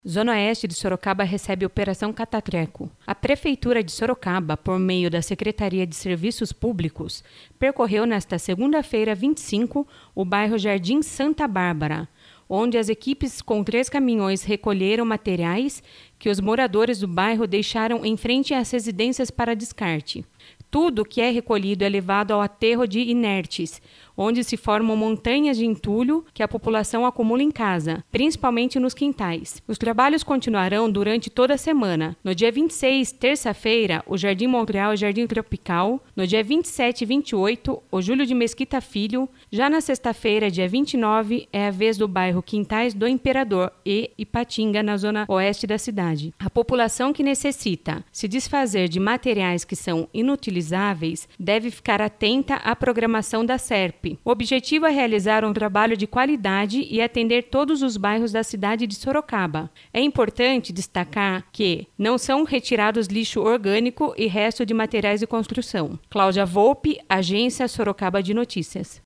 Zona Oeste de Sorocaba recebe Operação Catatreco. A Prefeitura de Sorocaba, por meio da Secretaria de Serviços Públicos, percorreu nesta segunda-feira, 25, o bairro Jardim Santa Bárbara, onde as equipes com 3 caminhões recolheram materiais que os moradores do bairro deixaram em frente às residências para descarte. Tudo que é recolhido é levado ao aterro de inertes, onde se formam montanhas de entulho que a população acumula em casa, principalmente nos quintais. Os trabalhos continuarão durante toda a semana. No dia 26, terça-feira, o Jardim Montreal e Jardim Tropical. No dia 27 e 28, o Júlio de Mesquita Filho. Já na sexta-feira, dia 29, é a vez do bairro Quintais do Imperador e Ipatinga, na zona oeste da cidade. A população que necessita se desfazer de materiais que são inutilizáveis deve ficar atenta à programação da SERP. O objetivo é realizar um trabalho de qualidade e atender todos os bairros da cidade de Sorocaba. É importante destacar que não são retirados lixo orgânico e resto de materiais de construção. Cláudia Volpe, Agência Sorocaba de Notícias.